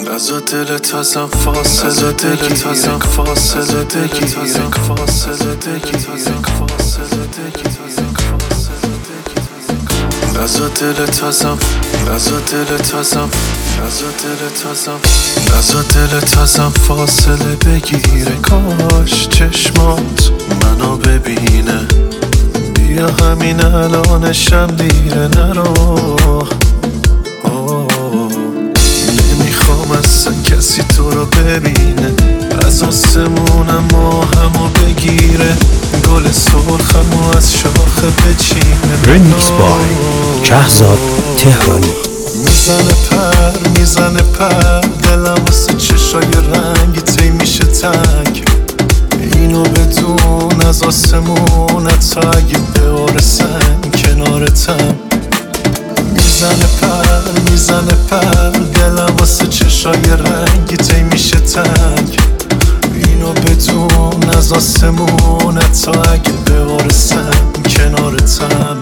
از دلت ازم فاصله دلت ازم فاصله بگیر فاصله بگیر از دلت ازم از دلت ازم از دلت ازم از دلت ازم فاصله بگیره کاش چشمات منو ببینه بیا همین الانشم دیره نرو نمیخوام اصلا کسی تو رو ببینه از آسمونم ماهمو بگیره گل سرخمو از شاخه بچینه رمیکس بای شهزاد تهرانی میزنه پر دلم واسه چشای رنگی تی میشه تنگ اینو بدون از آسمونت تا اگه بارسن کنارتم میزنه پر دلم واسه چشای رنگی تی میشه تنگ اینو بدون از آسمونت تا اگه بارسن کنارتم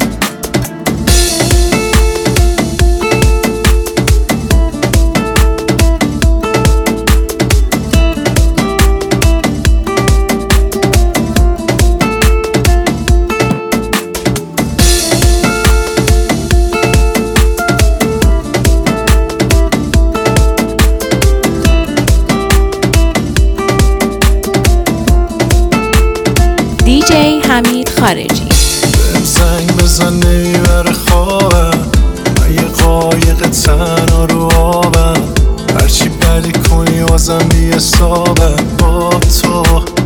دیجی حمید خارجی بهم زنگ بزن نمیبره خوابم من یه قایق تنها رو آبم هرچی بدی کنی بازم بی حسابم با تو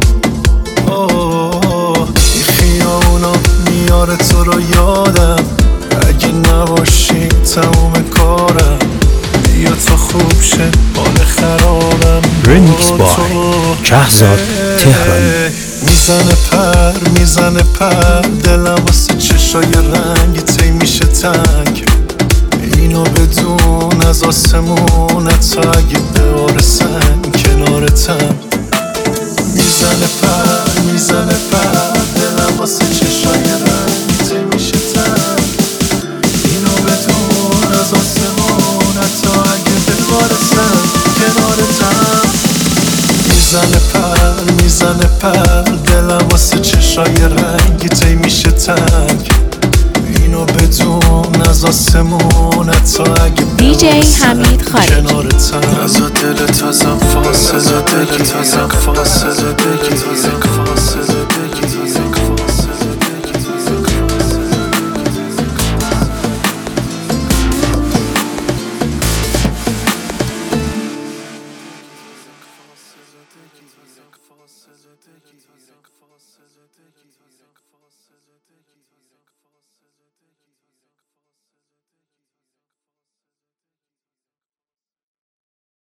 این خیابونا میاره تو رو یادم اگه نباشی تموم کارم بیا تا خوب شه حال خرابم رمیکس بای شهزاد تهرانی میزنه پر دلم واسه چشای رنگی تی میشه تنگ اینو بدون از آسمونت تا اگه بارسن کنارتم میزنه پر دلم واسه چشای رنگی تی میشه تنگ اینو بدون از آسمونت تا اگه بارسن کنارتم میزنه پر دلم واسه چشای رنگی تی میشه تنگ اینو بدون از آسمونت تا اگه دیجی حمید خارجی کنارتم از دلت ازم فاصله دلت ازم فاصله بگیر فاصله بگیر فاصله